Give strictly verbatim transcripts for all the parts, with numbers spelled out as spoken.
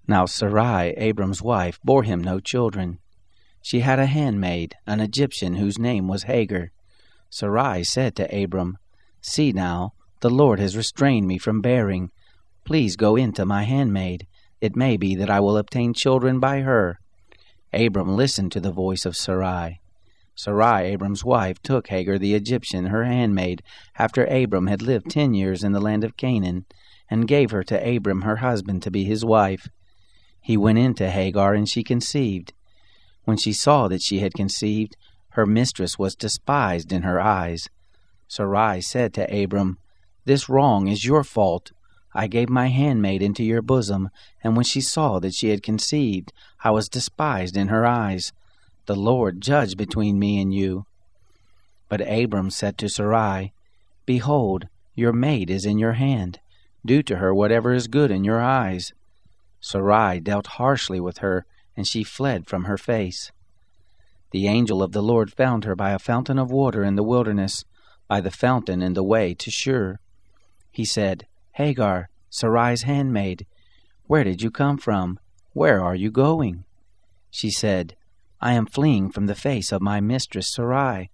Now Sarai, Abram's wife, bore him no children. She had a handmaid, an Egyptian, whose name was Hagar. Sarai said to Abram, "See now, the Lord has restrained me from bearing. Please go in to my handmaid. It may be that I will obtain children by her." Abram listened to the voice of Sarai. Sarai, Abram's wife, took Hagar the Egyptian, her handmaid, after Abram had lived ten years in the land of Canaan, and gave her to Abram her husband to be his wife. He went in to Hagar, and she conceived. When she saw that she had conceived, her mistress was despised in her eyes. Sarai said to Abram, "This wrong is your fault. I gave my handmaid into your bosom, and when she saw that she had conceived, I was despised in her eyes. The Lord judge between me and you." But Abram said to Sarai, "Behold, your maid is in your hand. Do to her whatever is good in your eyes." Sarai dealt harshly with her, and she fled from her face. The angel of the Lord found her by a fountain of water in the wilderness, by the fountain in the way to Shur. He said, "Hagar, Sarai's handmaid, where did you come from? Where are you going?" She said, "I am fleeing from the face of my mistress Sarai."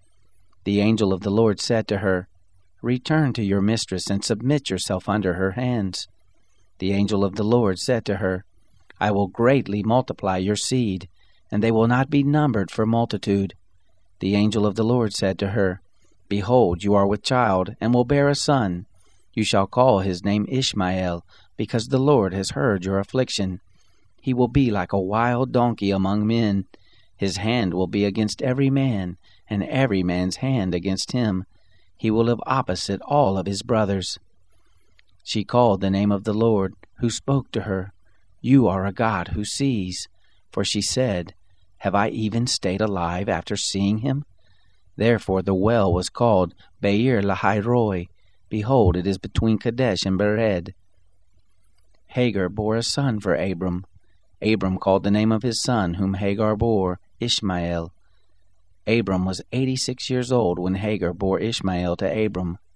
The angel of the Lord said to her, "Return to your mistress and submit yourself under her hands." The angel of the Lord said to her, "I will greatly multiply your seed, and they will not be numbered for multitude." The angel of the Lord said to her, "Behold, you are with child, and will bear a son. You shall call his name Ishmael, because the Lord has heard your affliction. He will be like a wild donkey among men. His hand will be against every man, and every man's hand against him. He will live opposite all of his brothers." She called the name of the Lord, who spoke to her, "You are a God who sees." For she said, "Have I even stayed alive after seeing him?" Therefore the well was called Beer Lahai Roi. Behold, it is between Kadesh and Bered. Hagar bore a son for Abram. Abram called the name of his son, whom Hagar bore, Ishmael. Abram was eighty-six years old when Hagar bore Ishmael to Abram.